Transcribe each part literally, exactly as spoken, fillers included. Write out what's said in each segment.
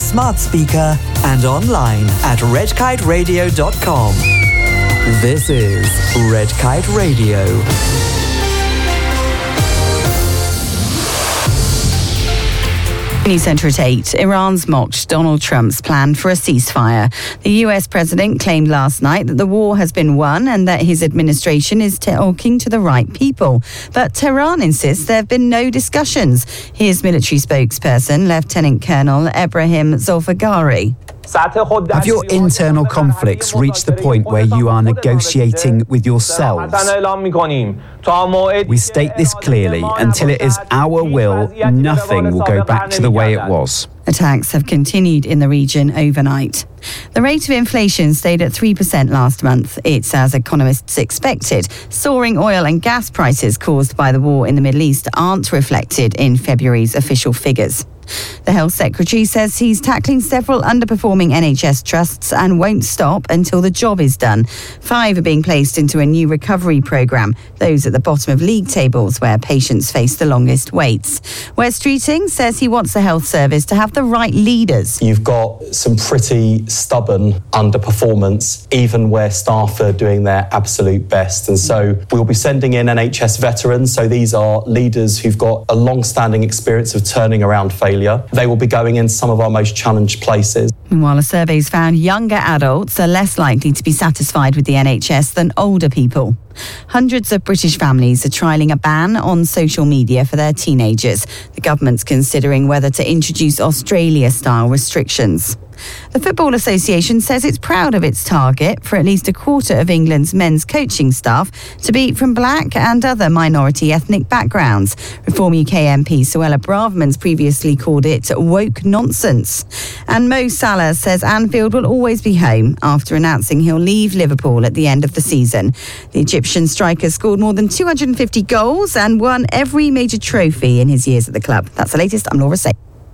smart speaker and online at red kite radio dot com. This is Red Kite Radio. News Centre at eight. Iran's mocked Donald Trump's plan for a ceasefire. The U S president claimed last night that the war has been won and that his administration is talking to the right people. But Tehran insists there have been no discussions. Here's military spokesperson Lieutenant Colonel Ebrahim Zolfagari. Have your internal conflicts reached the point where you are negotiating with yourselves? We state this clearly. Until it is our will, nothing will go back to the way it was. Attacks have continued in the region overnight. The rate of inflation stayed at three percent last month. It's as economists expected. Soaring oil and gas prices caused by the war in the Middle East aren't reflected in February's official figures. The Health Secretary says he's tackling several underperforming N H S trusts and won't stop until the job is done. Five are being placed into a new recovery programme, those at the bottom of league tables where patients face the longest waits. Wes Streeting says he wants the health service to have the right leaders. You've got some pretty stubborn underperformance, even where staff are doing their absolute best. And so we'll be sending in N H S veterans. So these are leaders who've got a long-standing experience of turning around failure. They will be going in some of our most challenged places. Meanwhile, a survey's found younger adults are less likely to be satisfied with the N H S than older people. Hundreds of British families are trialling a ban on social media for their teenagers. The government's considering whether to introduce Australia-style restrictions. The Football Association says it's proud of its target for at least a quarter of England's men's coaching staff to be from black and other minority ethnic backgrounds. Reform U K M P Suella Braverman's previously called it woke nonsense. And Mo Salah says Anfield will always be home after announcing he'll leave Liverpool at the end of the season. The Egyptian striker scored more than two hundred fifty goals and won every major trophy in his years at the club. That's the latest. I'm Laura Say.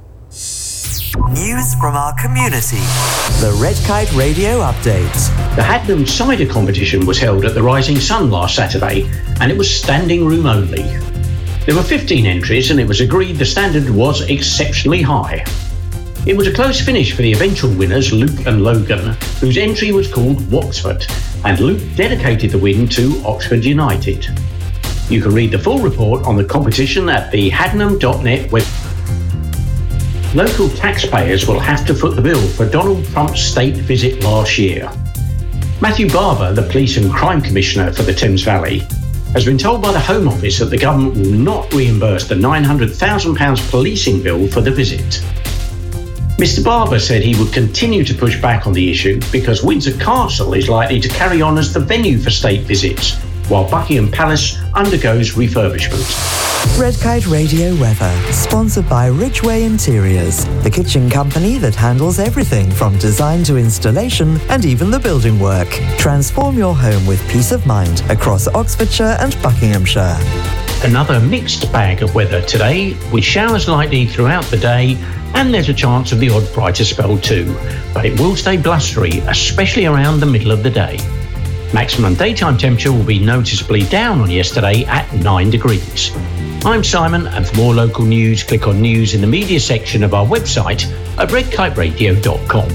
News from our community. The Red Kite Radio Update. The Hadnam Cider Competition was held at the Rising Sun last Saturday, and it was standing room only. There were fifteen entries, and it was agreed the standard was exceptionally high. It was a close finish for the eventual winners, Luke and Logan, whose entry was called Woxford, and Luke dedicated the win to Oxford United. You can read the full report on the competition at the hadnam dot net website. Local taxpayers will have to foot the bill for Donald Trump's state visit last year. Matthew Barber, the Police and Crime Commissioner for the Thames Valley, has been told by the Home Office that the government will not reimburse the nine hundred thousand pounds policing bill for the visit. Mister Barber said he would continue to push back on the issue because Windsor Castle is likely to carry on as the venue for state visits, while Buckingham Palace undergoes refurbishment. Red Kite Radio weather, sponsored by Ridgeway Interiors, the kitchen company that handles everything from design to installation and even the building work. Transform your home with peace of mind across Oxfordshire and Buckinghamshire. Another mixed bag of weather today, with showers likely throughout the day, and there's a chance of the odd brighter spell too, but it will stay blustery, especially around the middle of the day. Maximum daytime temperature will be noticeably down on yesterday at nine degrees. I'm Simon, and for more local news, click on News in the Media section of our website at red kite radio dot com.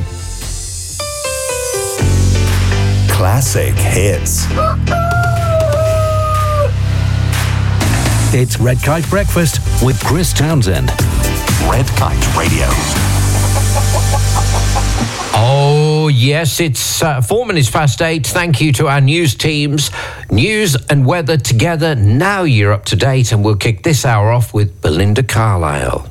Classic hits. It's Red Kite Breakfast with Chris Townsend. Red Kite Radio. Oh, yes, it's uh, four minutes past eight. Thank you to our news teams. News and weather together. Now you're up to date, and we'll kick this hour off with Belinda Carlisle.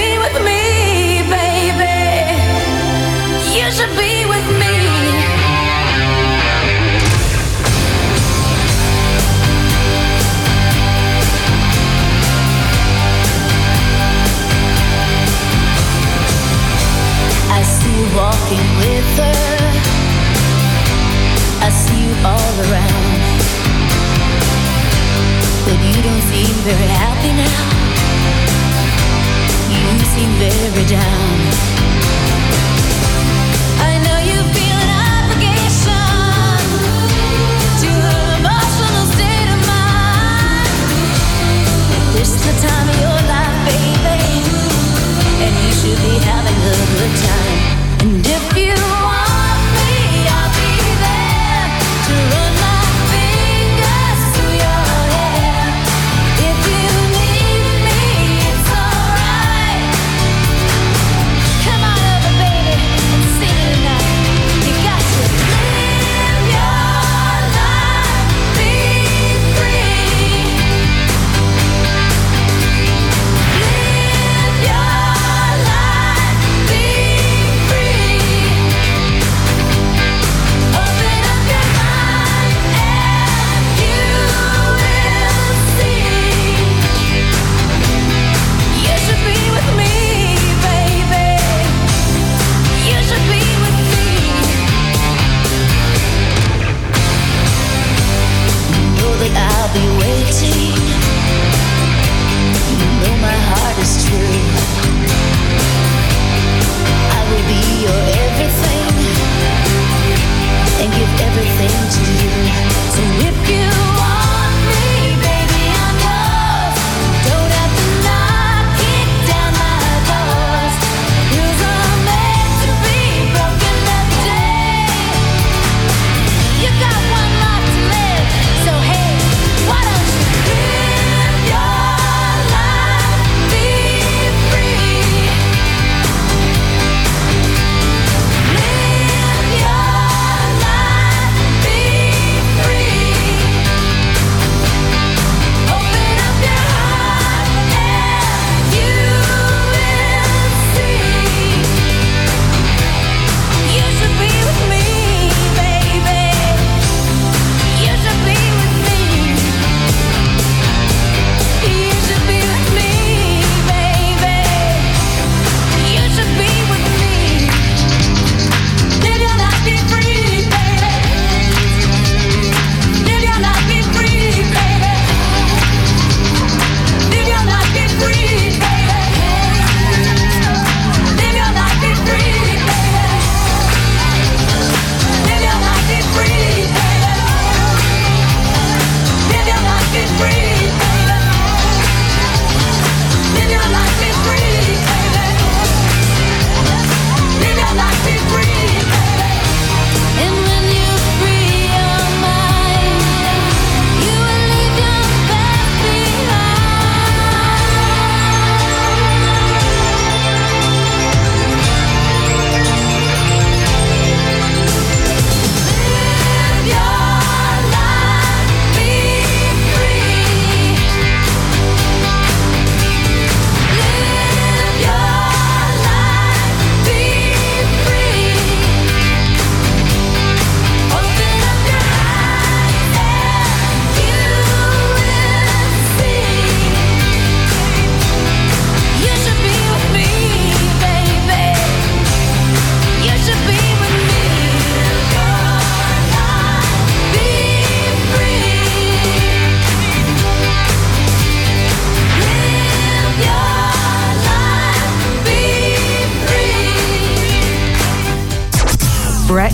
Be with me.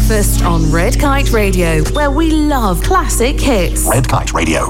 Breakfast on Red Kite Radio, where we love classic hits. Red Kite Radio.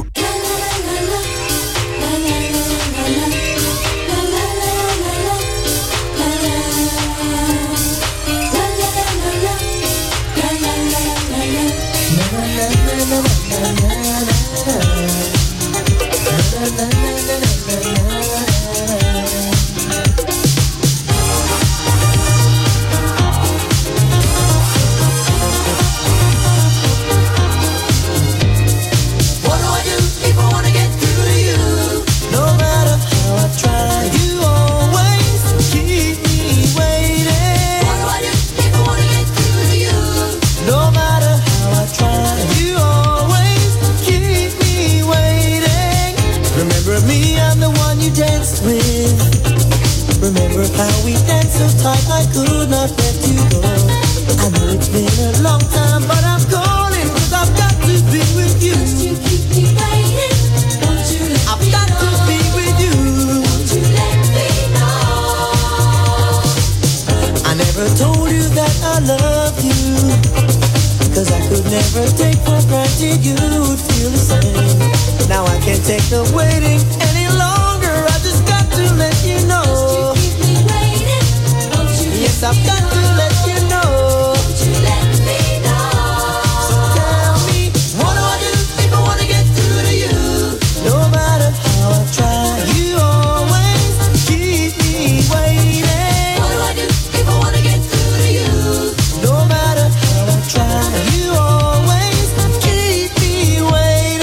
How we danced so tight, I could not let you go. I know it's been a long time, but I'm calling, cause I've got to be with you. Won't you keep me waiting? Won't you let I've me got know? To be with you. Won't you let me know? I never told you that I love you, cause I could never take for granted you'd feel the same. Now I can't take the waiting any longer, I just got to let you know. Yes, I've got to let you know. Won't you let me know? So tell me, what do I do if I want to get through to you? No matter how I try, you always keep me waiting. What do I do if I want to get through to you? No matter how I try, you always keep me waiting.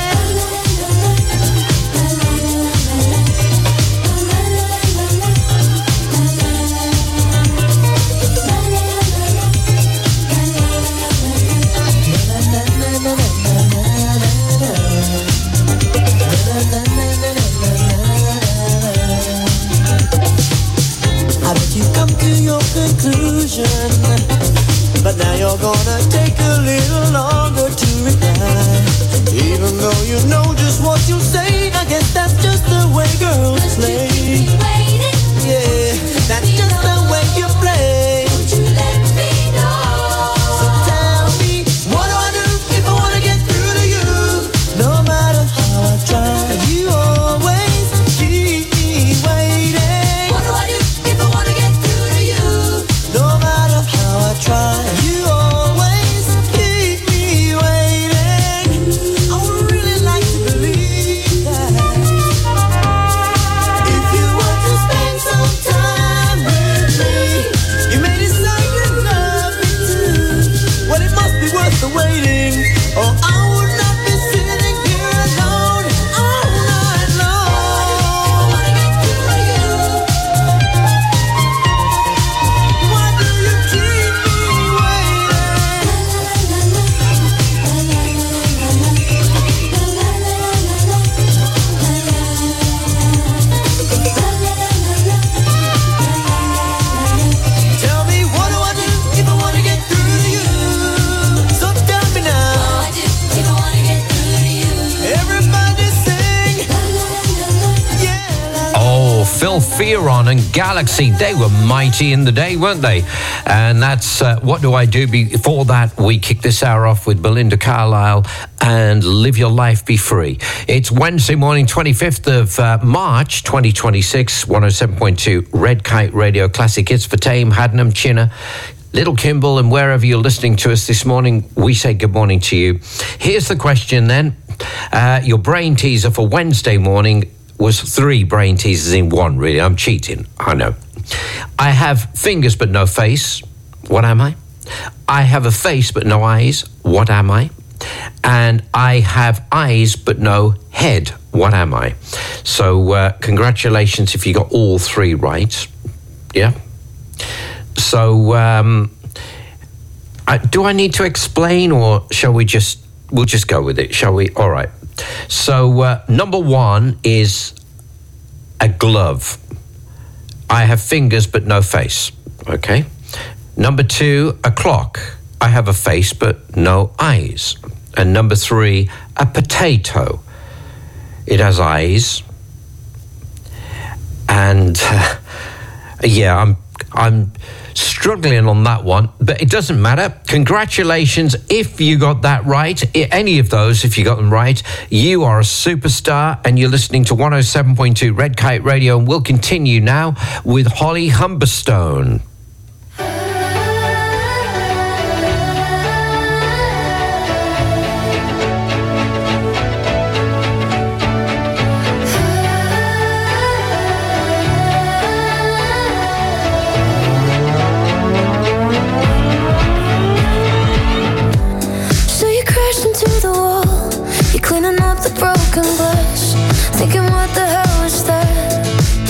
Conclusion, but now you're gonna take a little longer to reply. Even though you know just what you'll say, I guess that's just the way girls play. Yeah, that's just the way you play. Won't you let me know? So tell me, what do I do if I wanna get through to you? No matter how I try, you always keep me waiting. What do I do if I wanna get through to you? No matter how I try, you always keep me waiting. I would really like to believe that if you were to spend some time with me, you may decide you love me too. Well, it must be worth the waiting, or I would not be sitting here alone all night long. I wanna get through to you. Why do you keep me waiting? Tell me, what do I do if I wanna get through to you? So tell me now. What do I do if I wanna get through to you? Everybody sing. Yeah. Oh, Phil Fearon and Galaxy, they were mighty in the day, weren't they? And that's uh, What Do I Do? Before that, we kick this hour off with Belinda Carlisle and Live Your Life, Be Free. It's Wednesday morning, twenty-fifth of uh, March, twenty twenty-six, one oh seven point two Red Kite Radio Classic Hits for Tame, Haddenham, Chinner, Little Kimble, and wherever you're listening to us this morning, we say good morning to you. Here's the question then. Uh, your brain teaser for Wednesday morning was three brain teasers in one, really. I'm cheating, I know. I have fingers but no face. What am I? I have a face but no eyes. What am I? And I have eyes but no head. What am I? So uh, congratulations if you got all three right. Yeah? So um, I, do I need to explain, or shall we just, we'll just go with it, shall we? All right. So uh, number one is a glove. I have fingers but no face. Okay. Number two, a clock. I have a face but no eyes. And number three, a potato. It has eyes. And uh, yeah, I'm I'm Struggling on that one, but it doesn't matter. Congratulations if you got that right. Any of those, if you got them right, you are a superstar, and you're listening to one oh seven point two Red Kite Radio, and we'll continue now with Holly Humberstone. Thinking what the hell was that?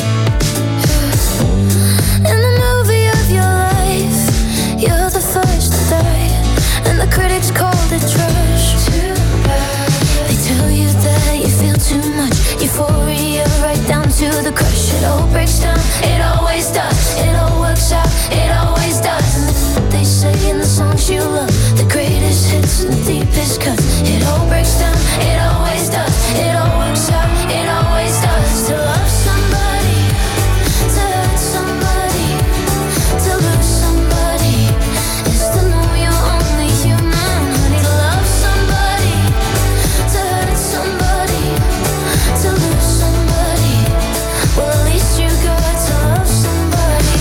In the movie of your life, you're the first to die, and the critics called it trash. They tell you that you feel too much euphoria, right down to the crush. It all breaks down, it always does. It all works out, it always does. And they say in the songs you love, the greatest hits and the deepest cuts. It all breaks down, it always does. It all works out, it always does. To love somebody, to hurt somebody, to lose somebody, is to know you're only human. Honey, to love somebody, to hurt somebody, to lose somebody, well at least you got to love somebody.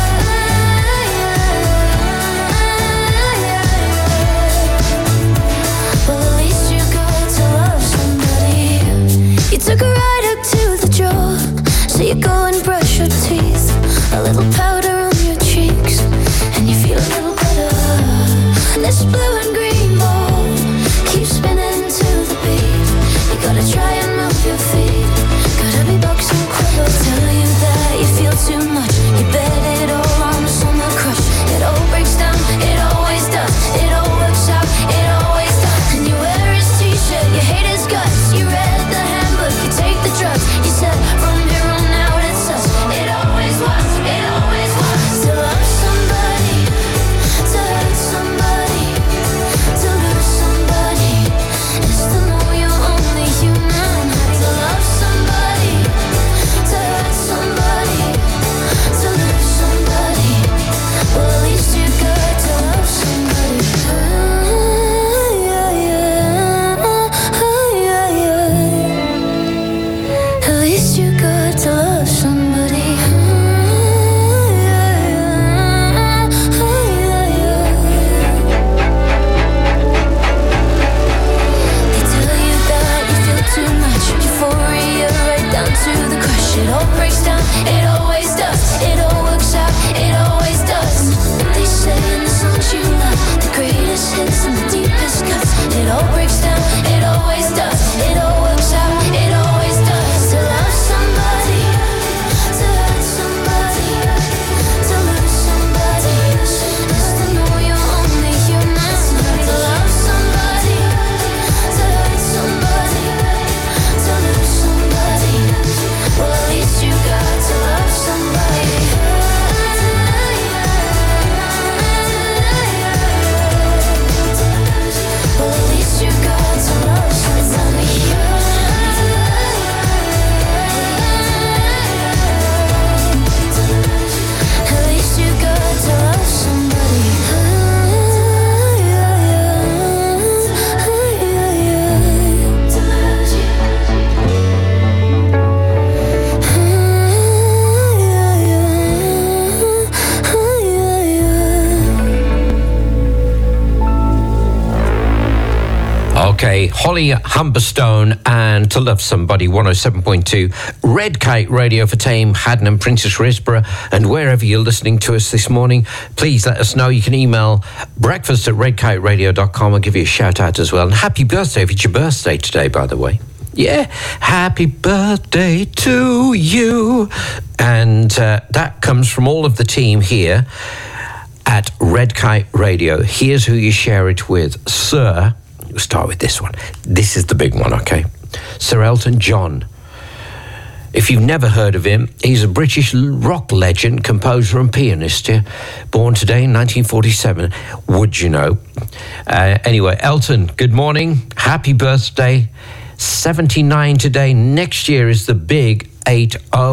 Well at least you got to love somebody. You took a ride up to the jaw, so you go and brush your teeth. A little powder on your cheeks, and you feel a little better. This blue and green ball keeps spinning to the beat. You gotta try and move your feet, gotta be boxing quick. Tell you that you feel too much, you bet it all on the summer crush. It all breaks down, it always does. It all works out, it always does. And you wear his t-shirt, you hate his guts. You read the handbook, you take the drugs. You said from here on out it's us. It always was, it always was. To love somebody, to hurt somebody, to lose somebody, is to know you're only human. To love somebody, to hurt somebody, to lose somebody, well at least you got to love somebody. Ah, yeah, yeah. Ah, yeah, yeah. At least you got to love somebody. Ah, yeah, yeah. Ah, yeah, yeah. They tell you that you feel too much euphoria, right down to the crush. It all breaks down, it always does. It all works out, it always does. They say in the songs you love, the greatest hits and the deepest cuts. It all breaks down, it always does. It all works out, it always does. To love somebody, to hurt somebody, to lose somebody, is to know you're only human. To love somebody, to hurt somebody, to lose somebody, well at least you got to love somebody. Well at least you got to love somebody. At least you got to love somebody. Okay, Holly Humberstone and To Love Somebody, one oh seven point two Red Kite Radio for Tame, Haddon and Princess Risborough. And wherever you're listening to us this morning, please let us know. You can email breakfast at red kite radio dot com. I'll give you a shout out as well. And happy birthday if it's your birthday today, by the way. Yeah, happy birthday to you. And uh, that comes from all of the team here at Red Kite Radio. Here's who you share it with. Sir, we'll start with this one. This is the big one, okay? Sir Elton John. If you've never heard of him, he's a British rock legend, composer and pianist, yeah? Born today in nineteen forty-seven. Would you know? Uh, anyway, Elton, good morning. Happy birthday. seventy-nine today. Next year is the big eight oh.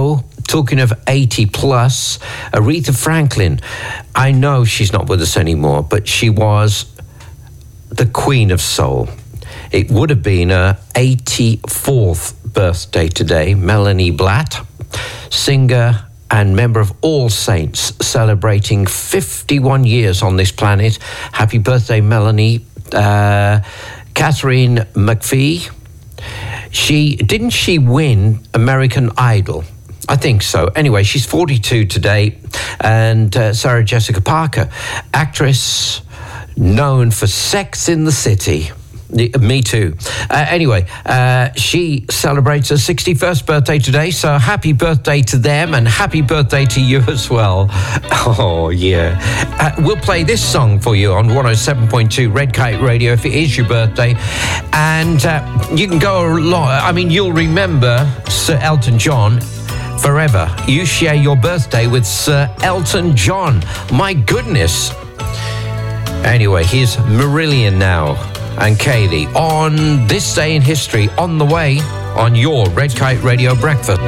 talking of eighty plus, Aretha Franklin. I know she's not with us anymore, but she was the queen of soul. It would have been her eighty-fourth birthday today. Melanie Blatt, singer and member of All Saints, celebrating fifty-one years on this planet. Happy birthday, Melanie. Uh, Catherine McPhee. She didn't she win American Idol? I think so. Anyway, she's forty-two today. And uh, Sarah Jessica Parker, actress known for Sex in the City. Me too. Uh, anyway, uh, she celebrates her sixty-first birthday today, so happy birthday to them and happy birthday to you as well. Oh, yeah. Uh, we'll play this song for you on one oh seven point two Red Kite Radio if it is your birthday. And uh, you can go along. I mean, you'll remember Sir Elton John forever. You share your birthday with Sir Elton John. My goodness. Anyway, here's Marillion now. And Kaylee on this day in history, on the way on your Red Kite Radio breakfast.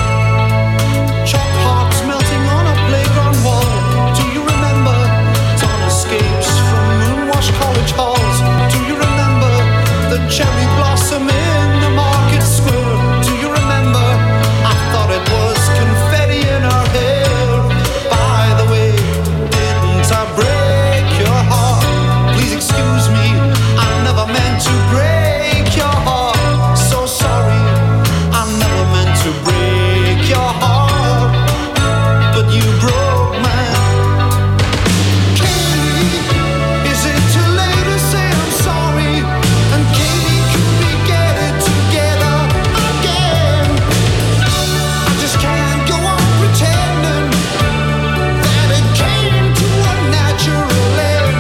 Chop hearts melting on a playground wall. Do you remember Tom escapes from moonwash college halls? Do you remember the cherry blossom in the market square? Do you remember? I thought it was confetti in our hair. By the way, didn't I break your heart? Please excuse me. I meant to break your heart. So sorry, I never meant to break your heart, but you broke mine. Katie, is it too late to say I'm sorry? And Katie, could we get it together again? I just can't go on pretending that it came to a natural end.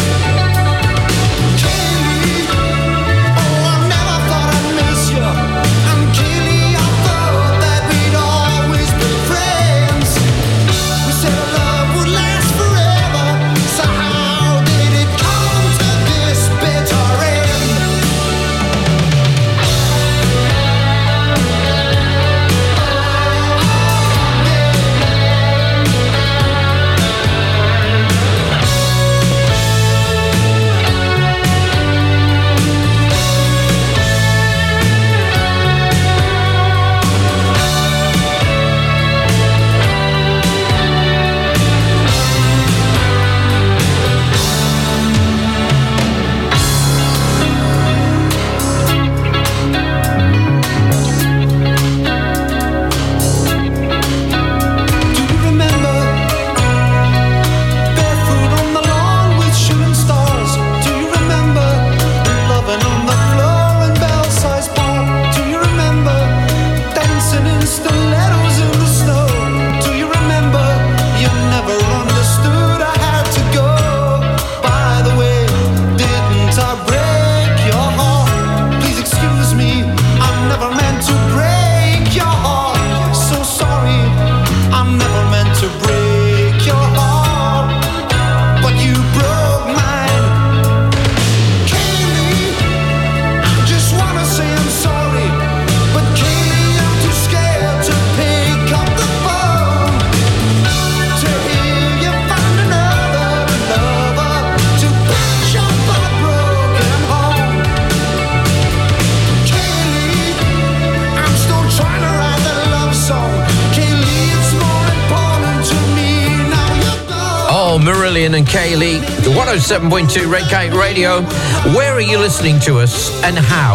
Marillion and Kaylee, the one oh seven point two Red Kite Radio. Where are you listening to us and how?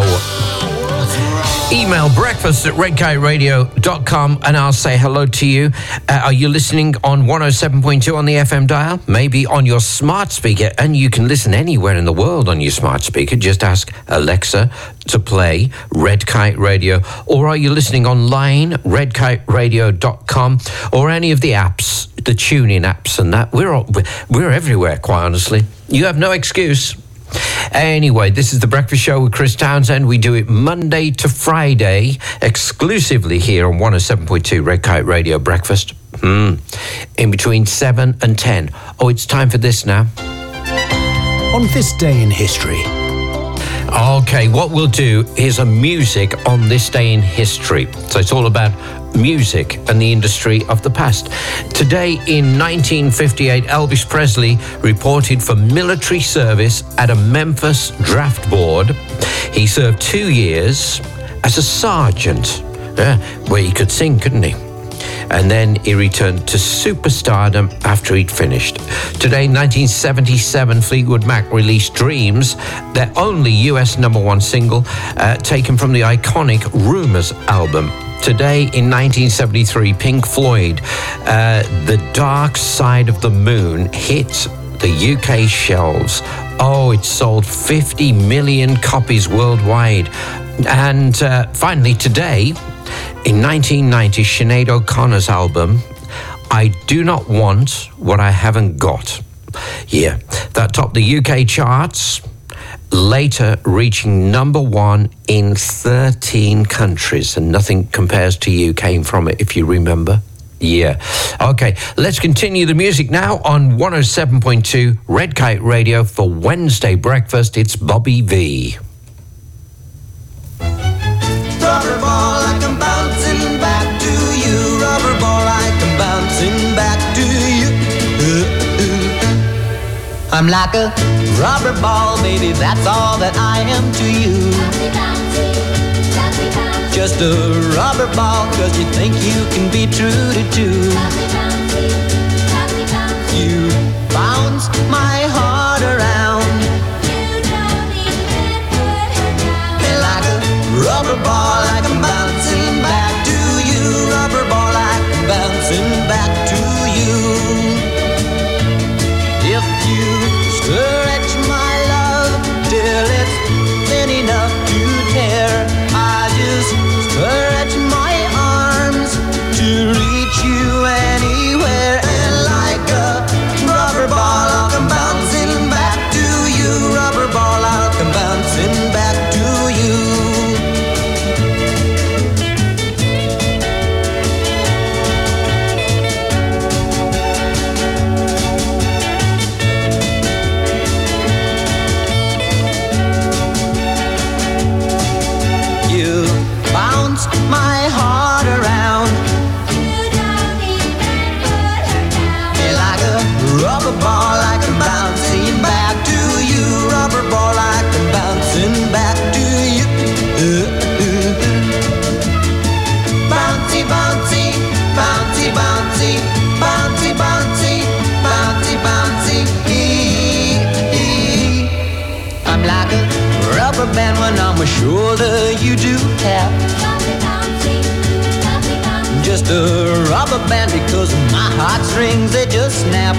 Email breakfast at red kite radio dot com and I'll say hello to you. Uh, are you listening on one oh seven point two on the F M dial? Maybe on your smart speaker, and you can listen anywhere in the world on your smart speaker. Just ask Alexa to play Red Kite Radio. Or are you listening online, red kite radio dot com, or any of the apps, the TuneIn apps and that? We're, all, we're everywhere, quite honestly. You have no excuse. Anyway, this is The Breakfast Show with Chris Townsend. We do it Monday to Friday, exclusively here on one oh seven point two Red Kite Radio Breakfast. Mm. In between seven and ten. Oh, it's time for this now. On this day in history. Okay, what we'll do is a music on this day in history. So it's all about music and the industry of the past. Today in nineteen fifty-eight, Elvis Presley reported for military service at a Memphis draft board. He served two years as a sergeant, yeah, where he could sing, couldn't he? And then he returned to superstardom after he'd finished. Today, nineteen seventy-seven, Fleetwood Mac released Dreams, their only U S number one single, uh, taken from the iconic Rumours album. Today, in nineteen seventy-three, Pink Floyd, uh, The Dark Side of the Moon hit the U K shelves. Oh, it sold fifty million copies worldwide. And uh, finally, today, in nineteen ninety, Sinead O'Connor's album, I Do Not Want What I Haven't Got. Yeah, that topped the U K charts, later reaching number one in thirteen countries, and nothing compares to you came from it, if you remember. Yeah. Okay, let's continue the music now on one oh seven point two Red Kite Radio for Wednesday breakfast. It's Bobby V. Rubber ball, I come bouncing back to you. Rubber ball, I come bouncing back to you. I'm like a rubber ball, baby, that's all that I am to you. Just a rubber ball, cause you think you can be true to two. You bounce my heart around. Like a rubber ball, I come bouncing back to you. Rubber ball, I come bouncing back to you. If you stretch my love till it's thin enough to tear, I just stretch my arms to reach you anywhere. And like a rubber ball, I'll come bouncing back to you. Rubber ball, I'll come bouncing back to you. My heart around. You don't even put her down. Like a rubber ball, I come bouncing back to you. Rubber ball, I come bouncing back to you. Bouncy, bouncy, bouncy, bouncy, bouncy, bouncy, bouncy, bouncy. I'm like a rubber band when on my shoulder. You do tap. Just a rubber band because my heartstrings, they just snap.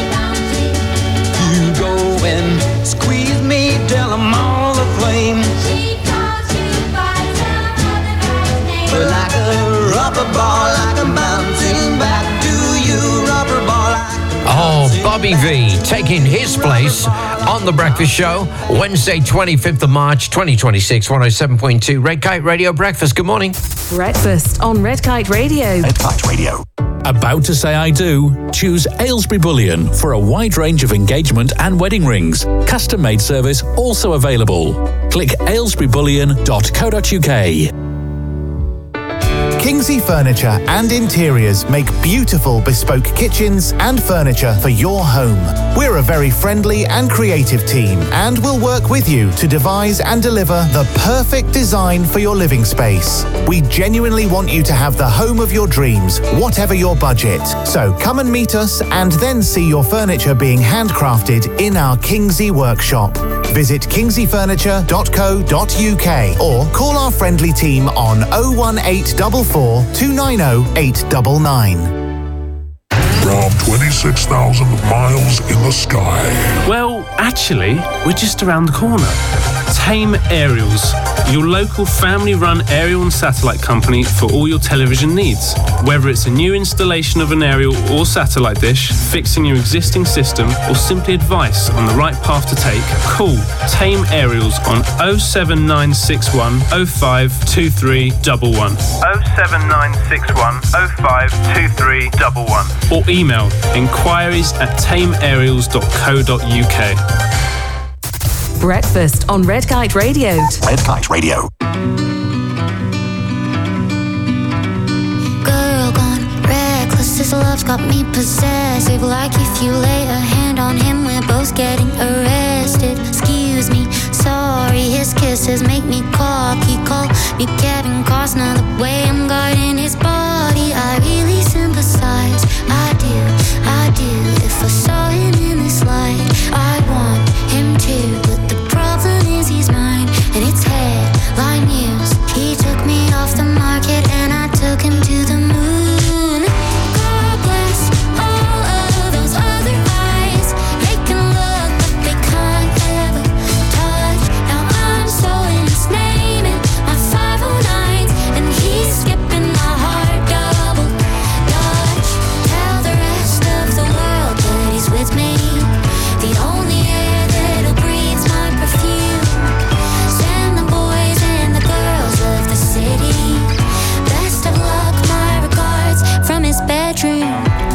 You go and squeeze me till I'm all aflame. She calls you by some other guy's name. Like a rubber ball, like I'm bouncing back to you. Rubber ball, like Oh, Bobby V taking his place on The Breakfast Show, Wednesday, twenty-fifth of March, twenty twenty-six, one oh seven point two Red Kite Radio Breakfast. Good morning. Breakfast on Red Kite Radio. Red Kite Radio. About to say I do? Choose Aylesbury Bullion for a wide range of engagement and wedding rings. Custom-made service also available. Click aylesbury bullion dot co dot uk. Kingsley Furniture and Interiors make beautiful bespoke kitchens and furniture for your home. We're a very friendly and creative team and will work with you to devise and deliver the perfect design for your living space. We genuinely want you to have the home of your dreams, whatever your budget. So come and meet us and then see your furniture being handcrafted in our Kingsley workshop. Visit kingsley furniture dot co dot uk or call our friendly team on oh one eight four four, two nine oh, eight nine nine. From twenty-six thousand miles in the sky. Well, actually, we're just around the corner. Tame Aerials, your local family-run aerial and satellite company for all your television needs. Whether it's a new installation of an aerial or satellite dish, fixing your existing system, or simply advice on the right path to take, call Tame Aerials on oh seven nine six one oh five two three one one. oh seven nine six one oh five two three one one. Or email inquiries at tame aerials dot co dot uk. Breakfast on Red Kite Radio. Red Kite Radio. Girl gone reckless, this love's got me possessive. Like if you lay a hand on him, we're both getting arrested. Excuse me, sorry, his kisses make me cocky. Call me Kevin Costner, the way I'm guarding his body. I really sympathize, I do, I do. If I saw him in this light, I want him too. But the problem is he's mine, and it's headline news. He took me off the market and I took him to the moon. God bless all of those other eyes. They can look but they can't ever touch. Now I'm so in his name and my five oh nines, and he's skipping my heart double dutch. Tell the rest of the world that he's with me. The only air that'll breathe my perfume. Send the boys and the girls of the city best of luck, my regards from his bedroom.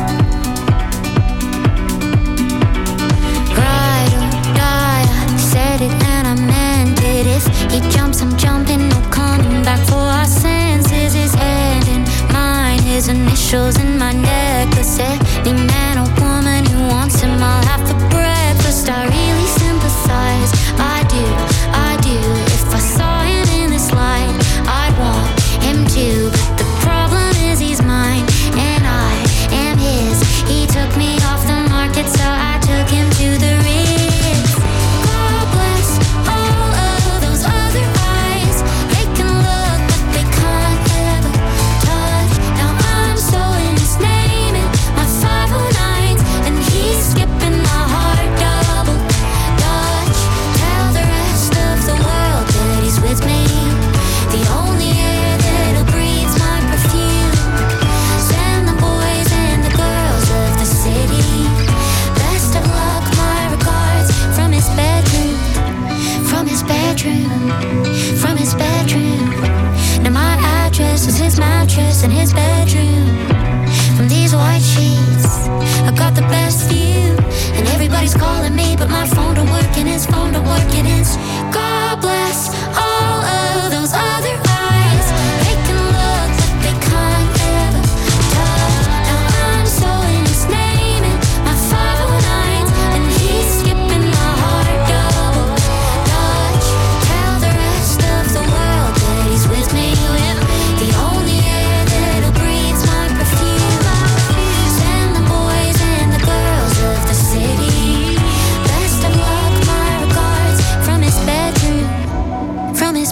Ride or die, I said it and I meant it. If he jumps, I'm jumping, no coming back for our senses. His hand in mine, his initials in my necklace. Any man or woman who wants him, I'll have for breakfast. I really sympathize, I do, I do. If I saw him in this light, I'd want him too. But the problem is he's mine and I am his. He took me off the market, so I took him to the Ritz. God bless all of those other eyes. They can look but they can't ever touch. Now I'm so in his name and my five oh nines, and he's skipping my heart double dutch. Tell the rest of the world that he's with me. The only air that'll breathe my perfume. Send the boys and the girls of the city best of luck, my regards from his bedroom. From his bedroom. From his bedroom. Now my address is his mattress in his bedroom. From these white sheets, I got the best view. And everybody's calling me, but my phone don't work and his phone don't work and his. God bless all of those other eyes. They can look but they can't ever touch. Now I'm so in his name and my five oh nines, and he's skipping my heart double dutch. Tell the rest of the world that he's with me. The only air that'll breathe my perfume. Send the boys and the girls of the city best of luck, my regards from his bedroom. From his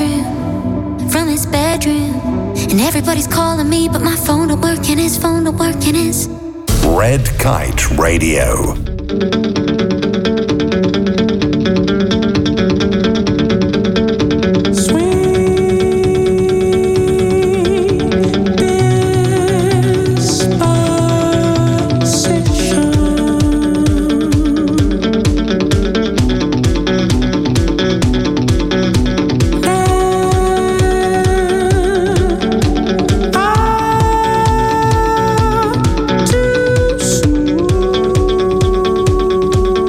bedroom. From his bedroom. And everybody's calling me, but my phone don't work and his phone don't work and his. Red Kite Radio. Too soon.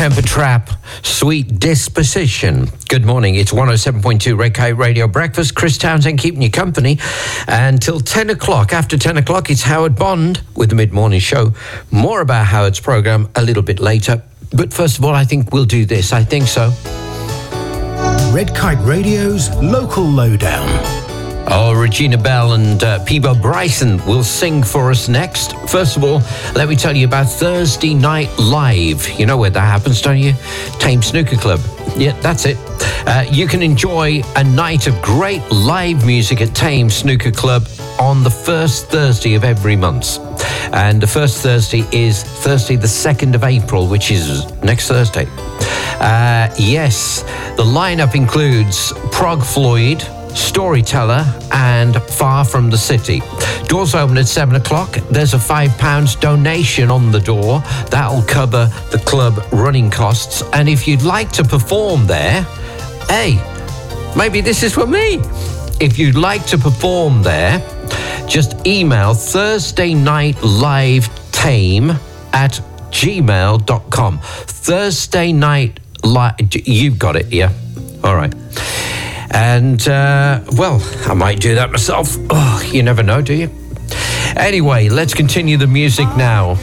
Temper Trap, Sweet Disposition. Good morning. It's one oh seven point two Red Kite Radio Breakfast. Chris Townsend keeping you company until ten o'clock. After ten o'clock, it's Howard Bond with the mid-morning show. More about Howard's programme a little bit later. But first of all, I think we'll do this. I think so. Red Kite Radio's Local Lowdown. Oh, Regina Bell and uh, Peebo Bryson will sing for us next. First of all, let me tell you about Thursday Night Live. You know where that happens, don't you? Thames Snooker Club. Yeah, that's it. Uh, you can enjoy a night of great live music at Thames Snooker Club on the first Thursday of every month. And the first Thursday is Thursday the second of April, which is next Thursday. Uh, yes, the lineup includes Prog Floyd, Storyteller and Far From the City. Doors open at seven o'clock. There's a five pounds donation on the door. That'll cover the club running costs. And if you'd like to perform there, hey, maybe this is for me. If you'd like to perform there, just email Thursday Night Live Tame at gmail dot com. Thursday Night Live, you've got it, yeah? All right. And, uh, well, I might do that myself. Oh, you never know, do you? Anyway, let's continue the music now.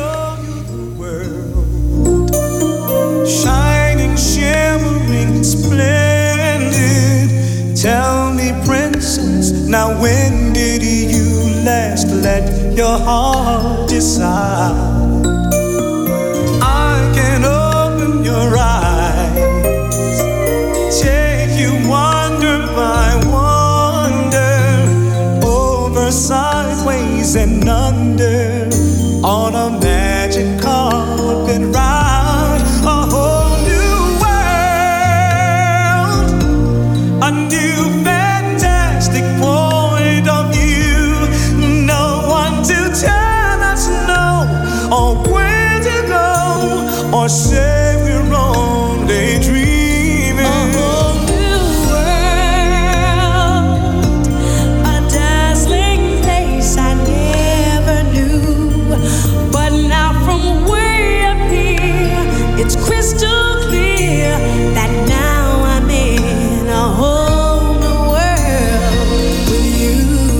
Shining, shimmering, splendid. Tell me, princess, now when did you last let your heart decide? I can open your eyes, take you wonder by wonder, over, sideways, and under, on a magic carpet ride. A whole new world, a new fantastic point of view. No one to tell us no, or where to go, or say we're only dreaming. A whole new world, a dazzling place I never knew. But now from way up here, it's crystal clear that now I'm in a whole new world with you.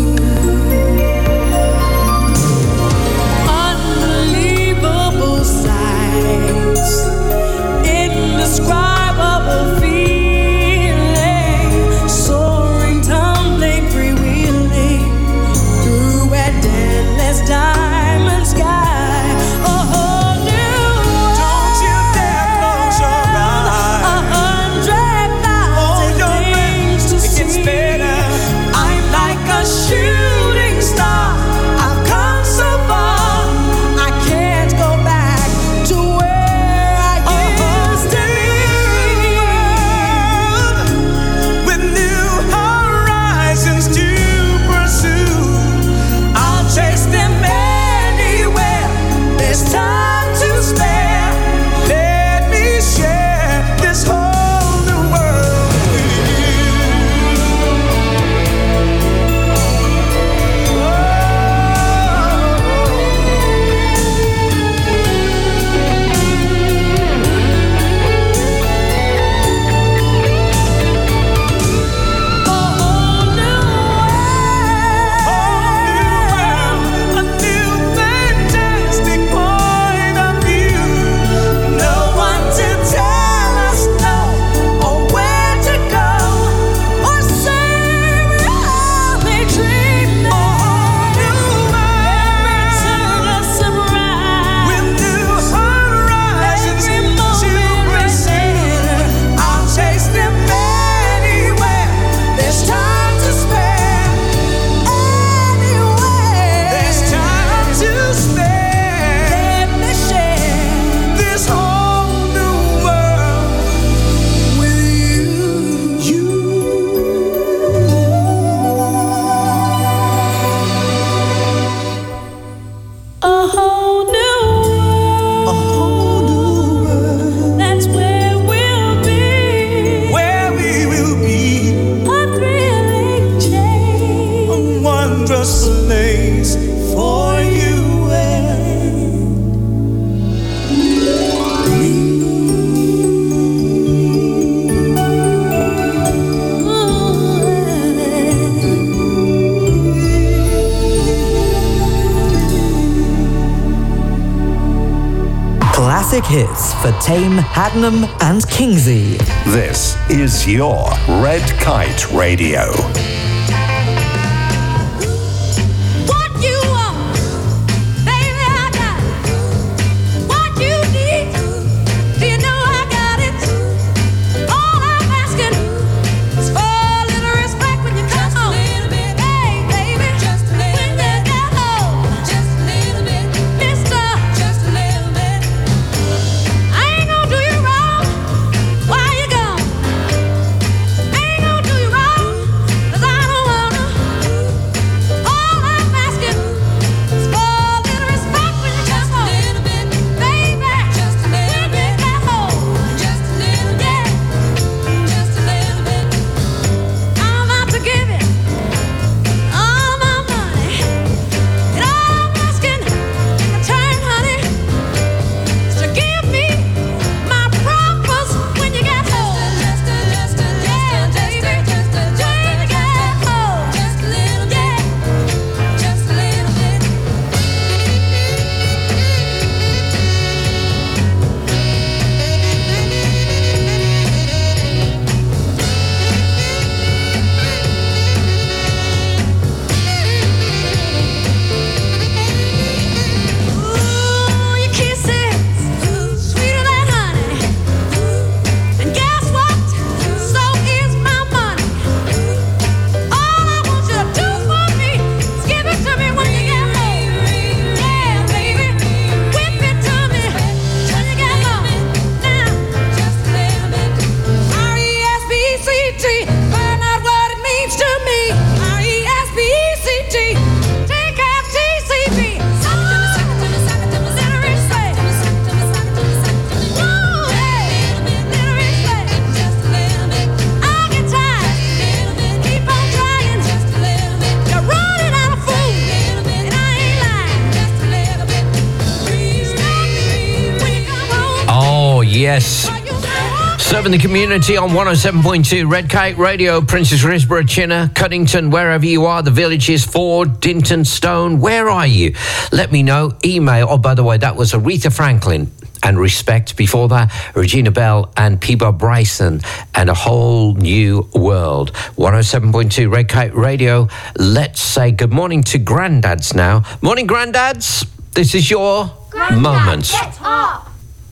Unbelievable sights, indescribable feeling, soaring, tumbling, freewheeling through a endless diamond sky. A whole new world. Don't you dare close your eyes. A hundred thousand things to see. It gets better. I'm like a shooting star. I've come so far. I can't go back to where I used to be. With new horizons to pursue, I'll chase them anywhere. There's time to spare. Let me share this whole new world with you. A new fantastic point of view. No one to tell us no, or where to go, or say we're only dreaming. A new world, a surprise, with new horizons to pursue. I'll chase them anywhere. There's time to spare. Anywhere. There's time to spare. Let me share this whole new world with you. A whole new world. A whole new world. That's where we'll be. Where we will be. A thrilling change. A wondrous place for you and me. classic hits for Tame, Haddenham and Kingsey. This is your Red Kite Radio. Yes. Serving the community on one oh seven point two Red Kite Radio, Princess Risborough, Chinner, Cuddington, wherever you are, the villages, Ford, Dinton, Stone, where are you? Let me know. Email. Oh, by the way, that was Aretha Franklin and Respect. Before that, Regina Bell and Peabo Bryson and A Whole New World. one oh seven point two Red Kite Radio. Let's say good morning to granddads now. Morning, granddads. This is your Granddad, moment. Get up.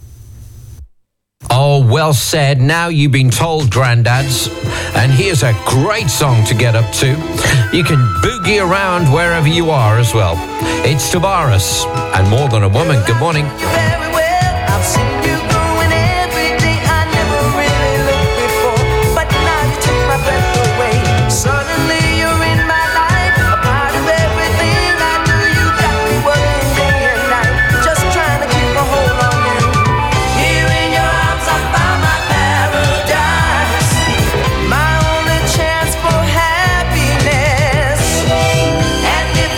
Oh, well said. Now you've been told, granddads. And here's a great song to get up to. You can boogie around wherever you are as well. It's Tavares and More Than a Woman. Good morning.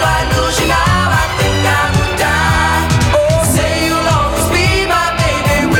Now I think I would die. Oh, say you'll always be my baby.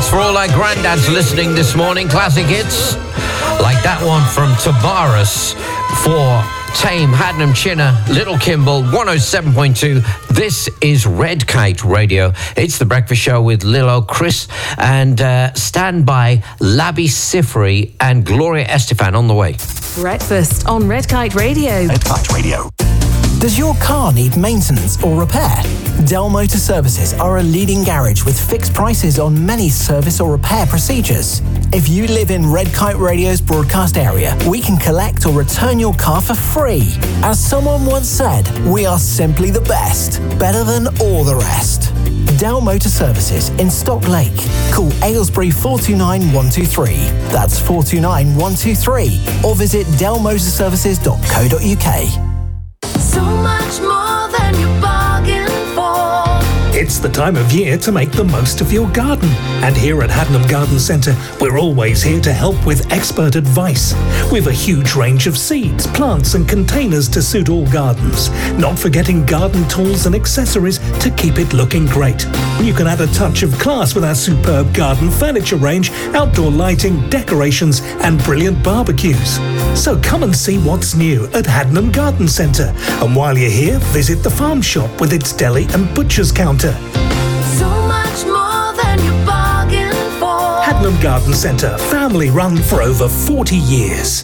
That's for all our granddads listening this morning. Classic hits like that one from Tabaris for Tame, Hadnam Chinner, Little Kimball, one oh seven point two. This is Red Kite Radio. It's the breakfast show with Lilo, Chris, and uh, stand by Labi Sifri and Gloria Estefan on the way. Breakfast on Red Kite Radio. Red Kite Radio. Does your car need maintenance or repair? Dell Motor Services are a leading garage with fixed prices on many service or repair procedures. If you live in Red Kite Radio's broadcast area, we can collect or return your car for free. As someone once said, we are simply the best, better than all the rest. Dell Motor Services in Stock Lake. Call Aylesbury four two nine, one two three. That's four two nine, one two three. Or visit dell motor services dot co dot uk. So much more than you bargained for. It's the time of year to make the most of your garden. And here at Hadnam Garden Centre, we're always here to help with expert advice. With a huge range of seeds, plants and containers to suit all gardens. Not forgetting garden tools and accessories to keep it looking great. You can add a touch of class with our superb garden furniture range, outdoor lighting, decorations and brilliant barbecues. So come and see what's new at Hadnam Garden Centre. And while you're here, visit the farm shop with its deli and butcher's counter. So much more than you bargained for. Hadnam Garden Centre, family run for over forty years.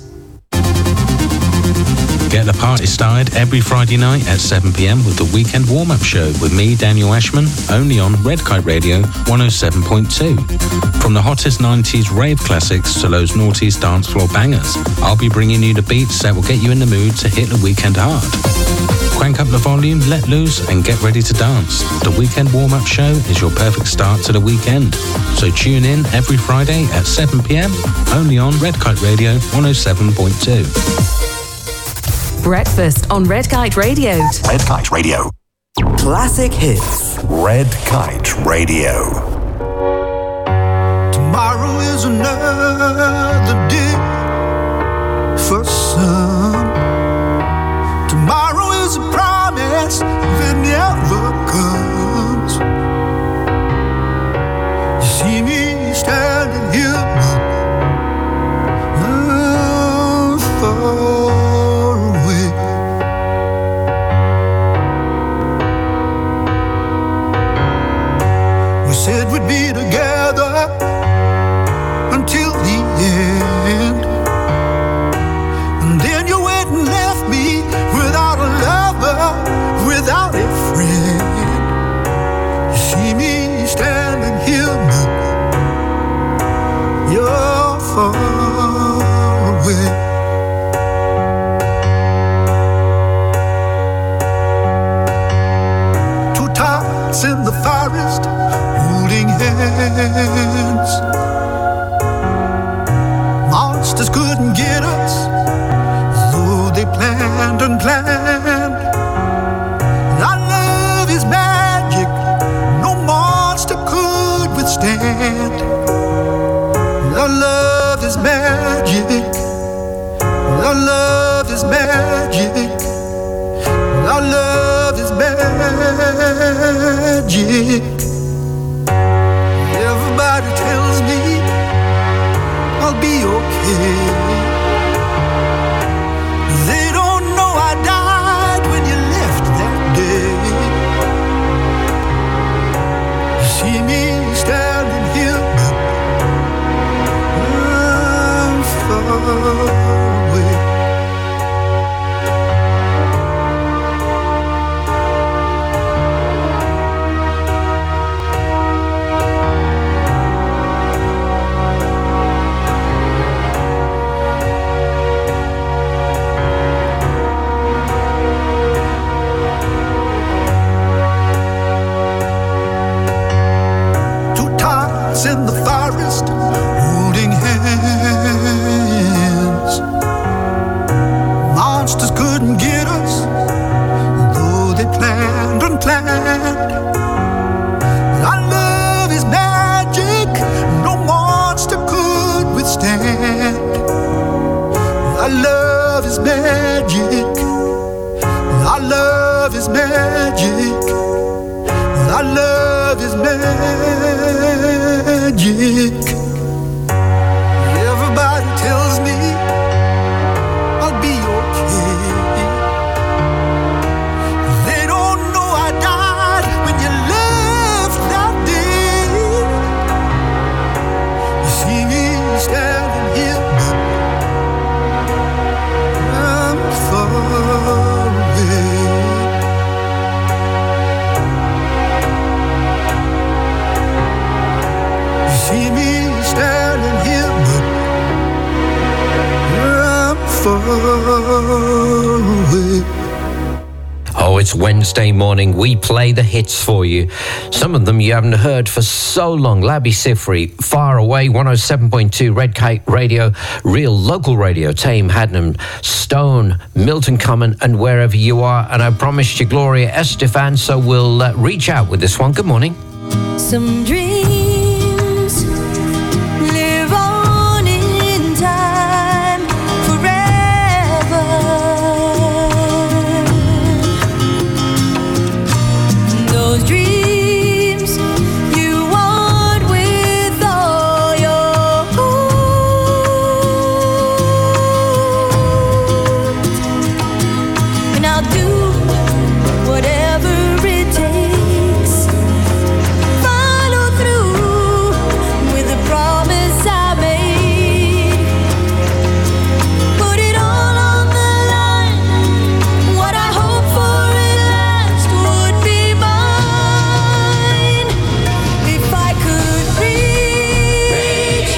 Get the party started every Friday night at seven p.m. with the Weekend Warm-Up Show with me, Daniel Ashman, only on Red Kite Radio one oh seven point two. From the hottest nineties rave classics to those noughties dance floor bangers, I'll be bringing you the beats that will get you in the mood to hit the weekend hard. Crank up the volume, let loose, and get ready to dance. The Weekend Warm-Up Show is your perfect start to the weekend. So tune in every Friday at seven p.m. only on Red Kite Radio one oh seven point two. Breakfast on Red Kite Radio. Red Kite Radio. Classic hits. Red Kite Radio. Tomorrow is another day for some. Tomorrow is a promise that never comes. You see me standing here, oh, far away. We said we'd be together until the end, and then you went and left me without a lover, without a friend. You see me standing here, but you're far away. Two tots in the forest holding hands. Monsters couldn't get us, though they planned and planned. Our love is magic, no monster could withstand. Our love is magic, our love is magic, our love is magic. Everybody tells me I'll be okay. They don't know I died when you left that day. You see me standing here, but I'm far away. In the forest, holding hands. Monsters couldn't get us, though they planned and planned. Our love is magic, no monster could withstand. Our love is magic, our love is magic, our love is magic. magic. Everybody tells me I'll be okay. They don't know I died when you left that day. You see me standing here, but I'm far away. You see me standing here, but I'm far away. Oh, it's Wednesday morning. We play the hits for you. Some of them you haven't heard for so long. Labi Siffre, Far Away, one oh seven point two Red Kite Radio, real local radio. Tame, Hadnam, Stone, Milton Common, and wherever you are. And I promised you Gloria Estefan, so we'll uh, reach out with this one. Good morning. Some dreams live on in time forever. Those dreams you want with all your heart, and I'll do whatever it takes. Follow through with the promise I made. Put it all on the line. What I hope for at last would be mine. If I could reach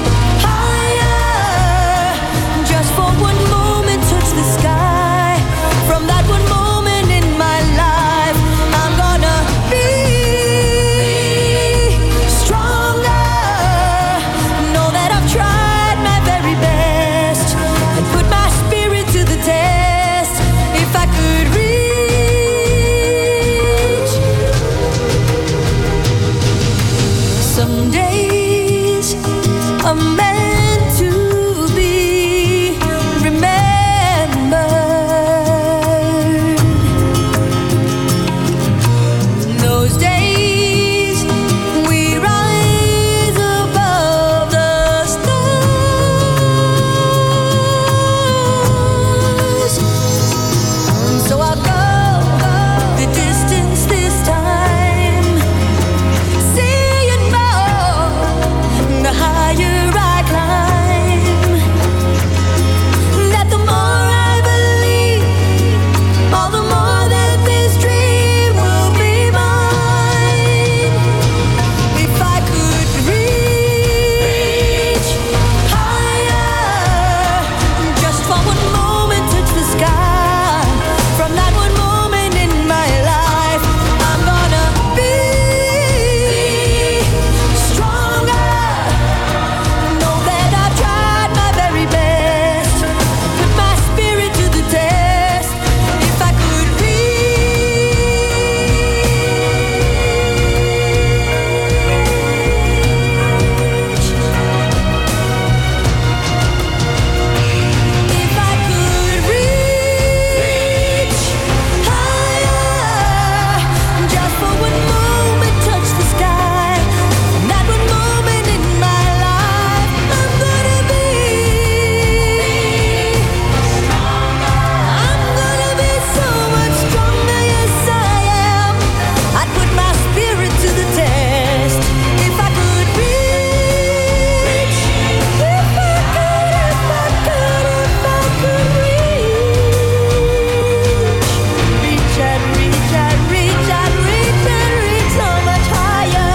higher, just for one moment touch the sky. From that one moment in my life, I'm gonna be stronger. Know that I've tried my very best and put my spirit to the test. If I could reach, some days are meant to be remembered. Those days we rise above the stars. So I'll go the distance this time, seeing more the higher I climb. That the more I believe, all the more that this dream will be mine. If I could reach higher, just for one moment touch the sky. From that one moment in my life, I'm gonna be stronger. Know that I've tried my very best, put my spirit to the test. If I could If I could reach higher, just for one moment touch the sky. From that one moment in my life, I'm gonna be I'm gonna be so much stronger, yes I am. I'd put my spirit to the test. If I could reach, if I could, if I could, if I could reach, reach and reach and reach and reach and reach so much higher.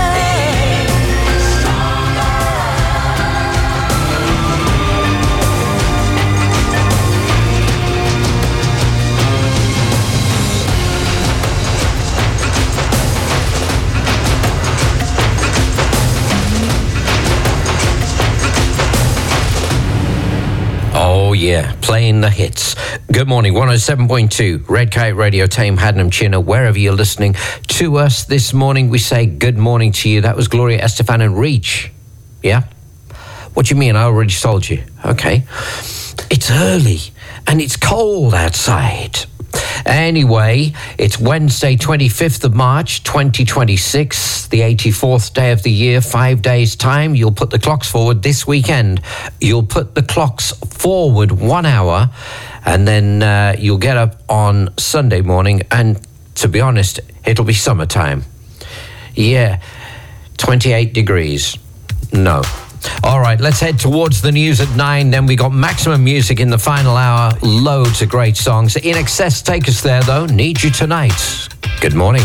Oh, yeah, playing the hits. Good morning, one oh seven point two Red Kite Radio, Tame, Hadnam, Chinna, wherever you're listening to us this morning, we say good morning to you. That was Gloria Estefan and Reach. Yeah? What do you mean? I already told you. Okay. It's early and it's cold outside. Anyway, it's Wednesday, twenty-fifth of March, twenty twenty-six, the eighty-fourth day of the year, five days' time. You'll put the clocks forward this weekend. You'll put the clocks forward one hour, and then uh, you'll get up on Sunday morning, and to be honest, it'll be summertime. Yeah, twenty-eight degrees. No. All right, let's head towards the news at nine. Then we got maximum music in the final hour. Loads of great songs. In Excess, take us there, though. Need You Tonight. Good morning.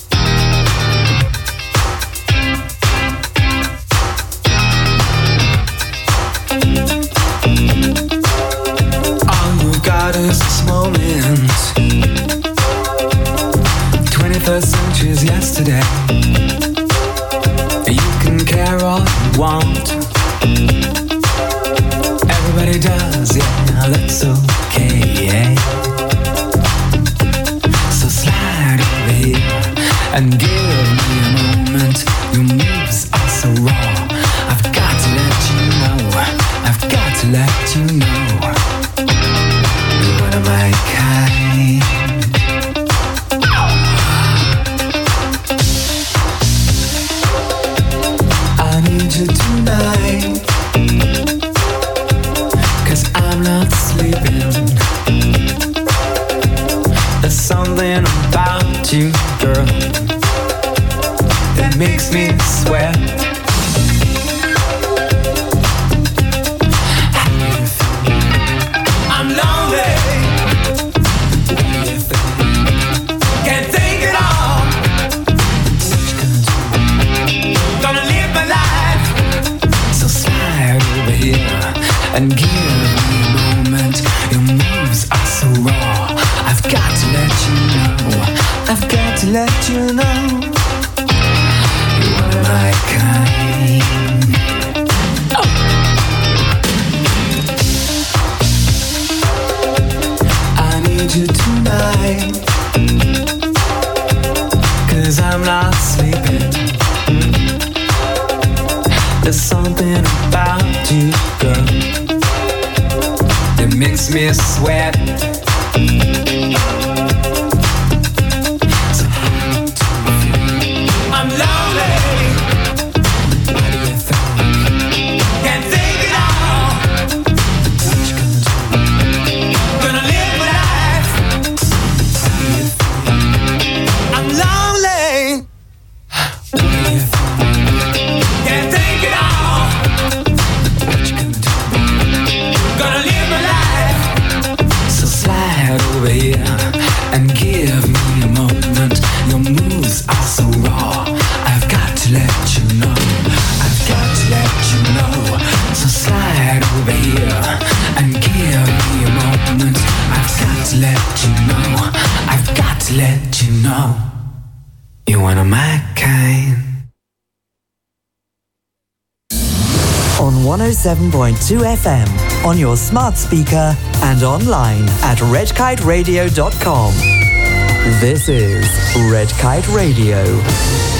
All you got is this moment. twenty-first century's yesterday. You can care all you want. Everybody does, yeah, that's okay. So slide over here and give me a moment. Your moves are so raw. I've got to let you know. I've got to let you know. You're one of my kind. I need you tonight. I'm not sleeping. There's something about you, girl, that makes me sweat. I'm lonely. Can't think it all. Gonna live my life. So slide over here and give me a moment. Your moves are so raw. I've got to let you know. I've got to let you know. You're one of my kind. Oh. I need you tonight, 'cause I'm not sleeping. There's something about you, girl, that makes me sweat. So I'm lonely. What do you think? Can't think it all. What you gonna do? Gonna live my life. What do you think? I'm lonely. What do you think? Can't think it all. What you gonna do? Gonna live my life. So slide over here and give me a moment. Your moves are so raw. I've got to let you know. I've got to let you know. So slide over here and give me a moment. I've got to let you know. I've got to let you know. You're one of my kind. On one oh seven point two F M, on your smart speaker and online at red kite radio dot com. This is Red Kite Radio.